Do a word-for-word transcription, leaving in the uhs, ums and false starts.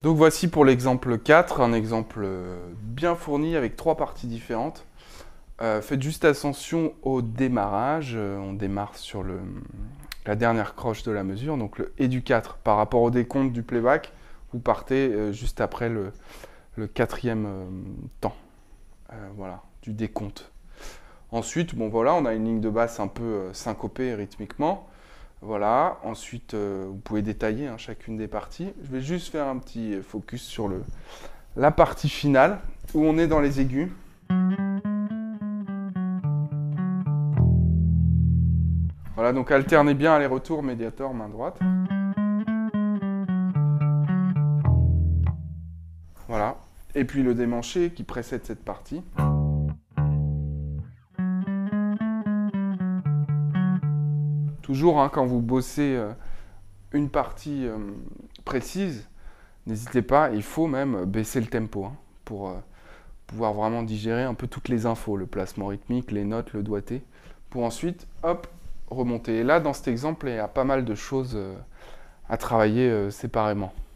Donc voici pour l'exemple quatre, un exemple bien fourni avec trois parties différentes. Euh, faites juste attention au démarrage. Euh, on démarre sur le, la dernière croche de la mesure, donc le et du quatre. Par rapport au décompte du playback, vous partez euh, juste après le, le quatrième euh, temps euh, voilà, du décompte. Ensuite, bon voilà, on a une ligne de basse un peu euh, syncopée rythmiquement. Voilà, ensuite euh, vous pouvez détailler hein, chacune des parties. Je vais juste faire un petit focus sur le, la partie finale où on est dans les aigus. Voilà, donc alternez bien aller-retour, médiator, main droite. Voilà, et puis le démanché qui précède cette partie. Toujours, hein, quand vous bossez euh, une partie euh, précise, n'hésitez pas, il faut même baisser le tempo hein, pour euh, pouvoir vraiment digérer un peu toutes les infos, le placement rythmique, les notes, le doigté, pour ensuite, hop, remonter. Et là, dans cet exemple, il y a pas mal de choses euh, à travailler euh, séparément.